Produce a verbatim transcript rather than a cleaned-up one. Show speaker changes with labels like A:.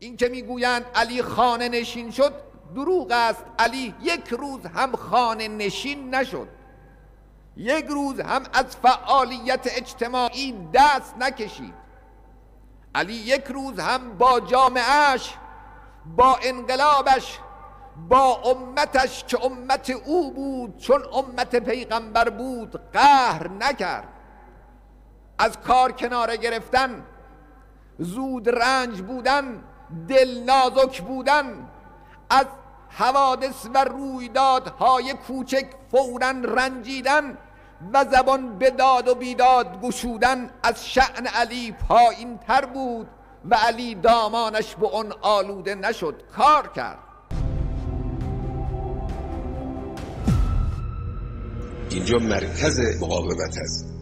A: این که میگویند علی خانه نشین شد دروغ است. علی یک روز هم خانه نشین نشد، یک روز هم از فعالیت اجتماعی دست نکشید. علی یک روز هم با جامعهش، با انقلابش، با امتش که امت او بود، چون امت پیغمبر بود، قهر نکرد. از کار کناره گرفتن، زود رنج بودن، دل نازک بودن، از حوادث و رویدادهای کوچک فوراً رنجیدن و زبان به داد و بیداد گشودن از شأن علی پایین تر بود و علی دامانش به اون آلوده نشد، کار کرد.
B: اینجا مرکز مقاومت است.